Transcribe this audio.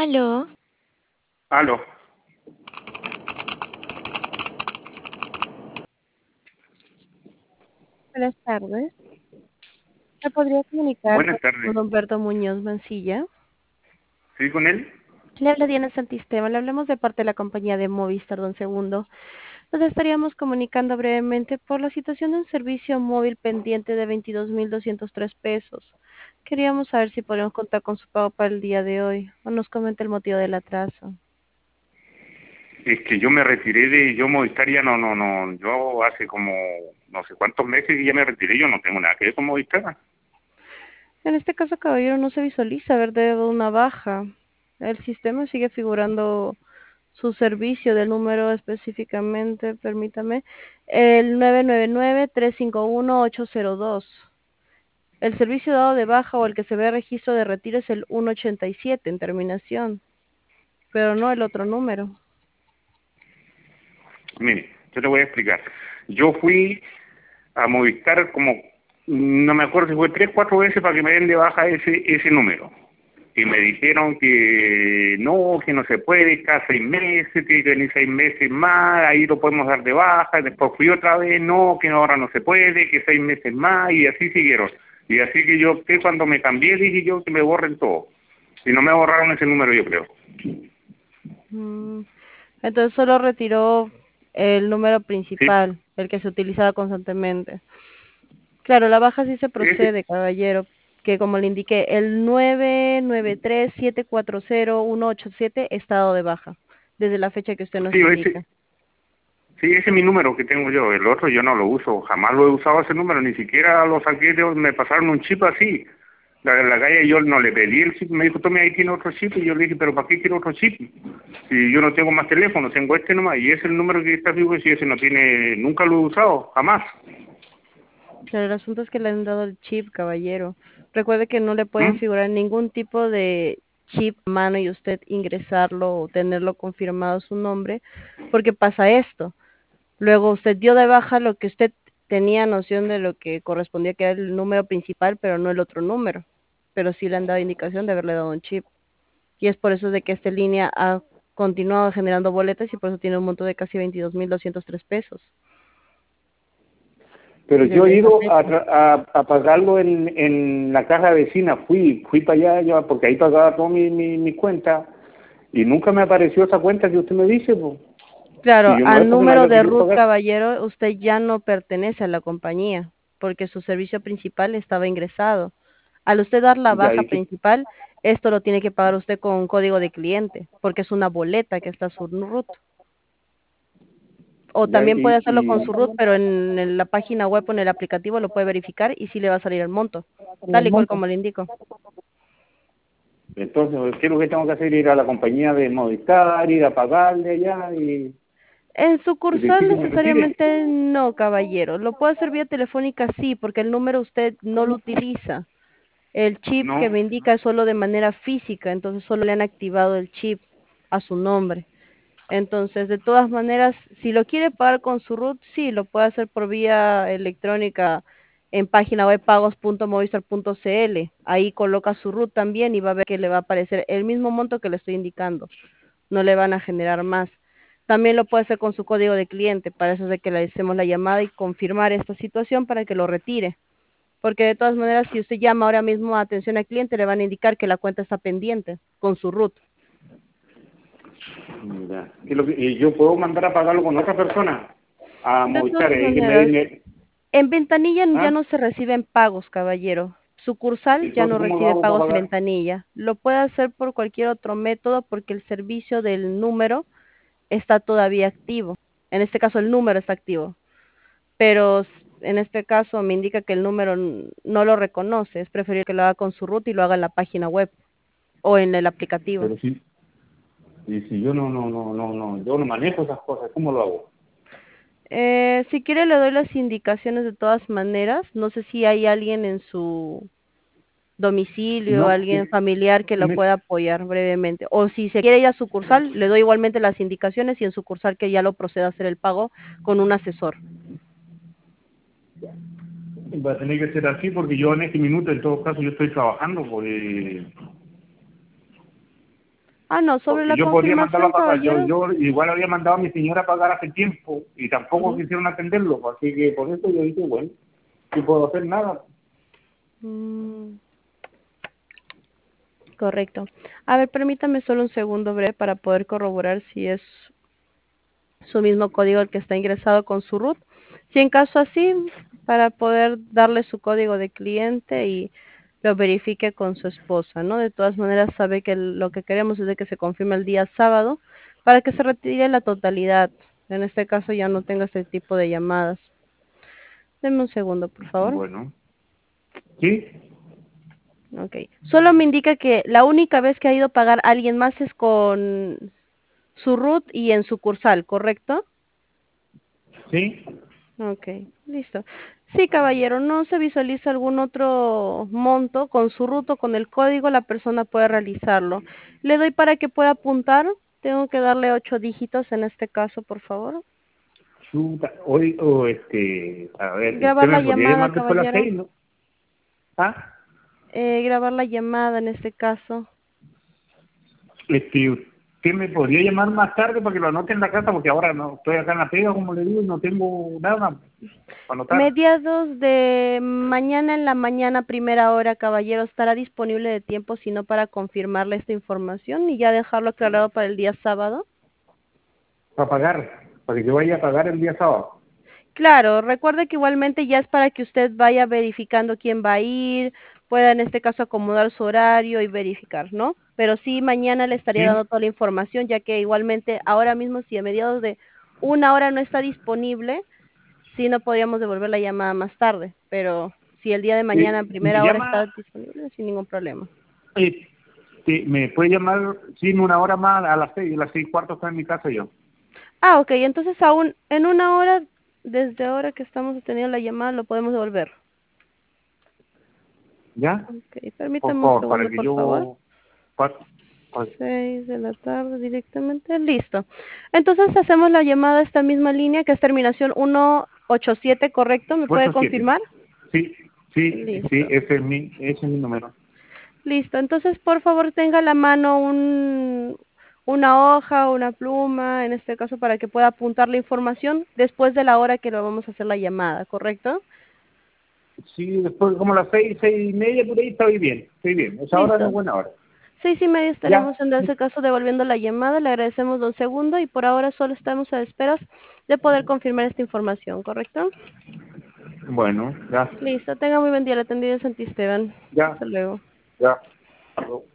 Aló, Aló. Buenas tardes. ¿Me podría comunicar Buenas tardes. con Humberto Muñoz Mancilla? ¿Sí con él? Le habla Diana Santisteban. Le hablamos de parte de la compañía de Movistar, don Segundo. Nos estaríamos comunicando brevemente por la situación de un servicio móvil pendiente de 22.203 pesos. Queríamos saber si podemos contar con su pago para el día de hoy o nos comente el motivo del atraso. Es que yo me retiré de yo Movistar ya no. Yo hace como no sé cuántos meses que ya me retiré. Yo no tengo nada que ver con Movistar. En este caso, caballero, no se visualiza haber dado una baja. El sistema sigue figurando su servicio del número específicamente, permítame, el 999-351-802. El servicio dado de baja o el que se ve registro de retiro es el 187 en terminación, pero no el otro número. Mire, yo te voy a explicar. Yo fui a Movistar como, no me acuerdo si fue 3, 4 veces para que me den de baja ese número. Y me dijeron que no se puede, cada 6 meses, tiene que venir 6 meses más, ahí lo podemos dar de baja. Después fui otra vez, no, que ahora no se puede, que 6 meses más, y así siguieron. Y así que yo opté cuando me cambié, dije yo que me borren todo. Y no me borraron ese número, yo creo. Mm, Entonces solo retiró el número Sí, principal, el que se utilizaba constantemente. Claro, la baja sí se ese, procede, caballero, que como le indiqué, el 993-740-187 estado de baja, desde la fecha que usted nos sí, ese, indica. sí, ese es mi número que tengo yo. El otro yo no lo uso, jamás lo he usado ese número, ni siquiera lo saqué, me pasaron un chip así. La calle yo no le pedí el chip, me dijo, tome, ahí tiene otro chip, y yo le dije, pero ¿para qué quiero otro chip? Si yo no tengo más teléfono, tengo este nomás, y ese es el número que está fijo, y si ese no tiene, nunca lo he usado, jamás. Claro, el asunto es que le han dado el chip, caballero. Recuerde que no le pueden ¿Mm? figurar ningún tipo de chip a mano y usted ingresarlo o tenerlo confirmado su nombre, porque pasa esto. Luego usted dio de baja lo que usted tenía noción de lo que correspondía que era el número principal, pero no el otro número. Pero sí le han dado indicación de haberle dado un chip. Y es por eso de que esta línea ha continuado generando boletas y por eso tiene un monto de casi 22.203 pesos Pero yo he desde esa ido fecha. a pagarlo en la caja vecina, fui para allá, porque ahí pagaba toda mi cuenta, y nunca me apareció esa cuenta que usted me dice, pues. Y Claro, yo no es al porque no número haya de querido Ruth pagar. Caballero, usted ya no pertenece a la compañía, porque su servicio principal estaba ingresado. Al usted dar la Ya, baja principal, esto lo tiene que pagar usted con un código de cliente, porque es una boleta que está su Ruth. O ya, también puede hacerlo con su Ruth, pero en la página web o en el aplicativo lo puede verificar y sí le va a salir el monto, tal y cual como le indico. entonces, ¿qué es lo que tengo que hacer? Ir a la compañía de Movistar, ir a pagarle allá En y sucursal decir que me retire. necesariamente no, caballero. Lo puede hacer vía telefónica sí, porque el número usted no lo utiliza. El chip que No, me indica es solo de manera física, entonces solo le han activado el chip a su nombre. Entonces, de todas maneras, si lo quiere pagar con su RUT, sí, lo puede hacer por vía electrónica en página web pagos.movistar.cl. Ahí coloca su RUT también y va a ver que le va a aparecer el mismo monto que le estoy indicando. No le van a generar más. También lo puede hacer con su código de cliente, para eso es de que le hacemos la llamada y confirmar esta situación para que lo retire. Porque de todas maneras, si usted llama ahora mismo a atención al cliente, le van a indicar que la cuenta está pendiente con su RUT. ya. ¿Y yo puedo mandar a pagarlo con otra persona? A De Movistar, todas ahí que me maneras, den... en ventanilla ya ¿Ah? no se reciben pagos, caballero. Sucursal ya Entonces, no ¿cómo lo recibe hago para pagos en pagar? ventanilla. Lo puede hacer por cualquier otro método porque el servicio del número está todavía activo. En este caso, el número está activo. Pero en este caso me indica que el número no lo reconoce. Es preferible que lo haga con su ruta y lo haga en la página web o en el aplicativo. Pero sí, y si yo yo no manejo esas cosas, ¿cómo lo hago? Si quiere le doy las indicaciones de todas maneras. No sé si hay alguien en su domicilio, No, alguien familiar que lo me- pueda apoyar brevemente. O si se quiere ir a sucursal, le doy igualmente las indicaciones y en sucursal que ya lo proceda a hacer el pago con un asesor. va a tener que ser así porque yo en este minuto, en todo caso, yo estoy trabajando. No, sobre Porque la yo podría mandarlo confirmación, a pagar. caballero. Yo igual había mandado a mi señora a pagar hace tiempo y tampoco Ujú. quisieron atenderlo. Así que por eso yo dije, bueno, no puedo hacer nada. Mm, correcto. A ver, permítame solo un segundo breve para poder corroborar si es su mismo código el que está ingresado con su root. Si en caso así, para poder darle su código de cliente y lo verifique con su esposa, ¿no? De todas maneras, sabe que lo que queremos es de que se confirme el día sábado para que se retire la totalidad. En este caso ya no tenga este tipo de llamadas. Deme un segundo, por favor. Bueno, sí, Ok. Solo me indica que la única vez que ha ido a pagar a alguien más es con su root y en sucursal, ¿correcto? sí. Ok, listo. Sí, caballero, no se visualiza algún otro monto con su ruto, con el código, la persona puede realizarlo. Le doy para que pueda apuntar. Tengo que darle 8 dígitos en este caso, por favor. Chuta, hoy, a ver, ¿usted Grabar la me podría llamada, llamar después de las caballero. 6, no? Ah, Grabar la llamada en este caso. ¿usted me podría llamar más tarde para que lo anote en la casa? Porque ahora no estoy acá en la pega, como le digo, y no tengo nada para anotar. Mediados de mañana en la mañana, primera hora, caballero, estará disponible de tiempo, sino para confirmarle esta información y ya dejarlo aclarado para el día sábado. Para pagar, para que yo vaya a pagar el día sábado. Claro, recuerde que igualmente ya es para que usted vaya verificando quién va a ir, pueda en este caso acomodar su horario y verificar, ¿no? Pero sí, mañana le estaría ¿Sí? dando toda la información, ya que igualmente ahora mismo si a mediados de una hora no está disponible, sí no podríamos devolver la llamada más tarde, pero si el día de mañana a Me primera hora está llama, disponible, sin ningún problema. me puede llamar, sí, en una hora más, a las 6:15 estoy en mi casa yo. Ok, entonces aún en una hora, desde ahora que estamos teniendo la llamada, lo podemos devolver. ¿Ya? Ok, Por permítame un favor, para segundo, que por favor. yo... pa- pa- 6 de la tarde directamente, listo. Entonces hacemos la llamada a esta misma línea que es terminación 187, ¿correcto? ¿Me puede 87. confirmar? Sí, sí, sí, Listo. ese es mi número. Listo. Entonces, por favor, tenga a la mano una hoja, una pluma, en este caso, para que pueda apuntar la información después de la hora que lo vamos a hacer la llamada, ¿correcto? Sí, después como las 6:30 por ahí estoy bien. Esa hora es Listo. buena hora. 6:30 Ya, estaremos en ese caso devolviendo la llamada. Le agradecemos 2 segundos y por ahora solo estamos a esperas de poder confirmar esta información, ¿correcto? bueno, ya, Listo. Tenga muy buen día. Le atendido Santisteban. ya, Hasta luego. ya.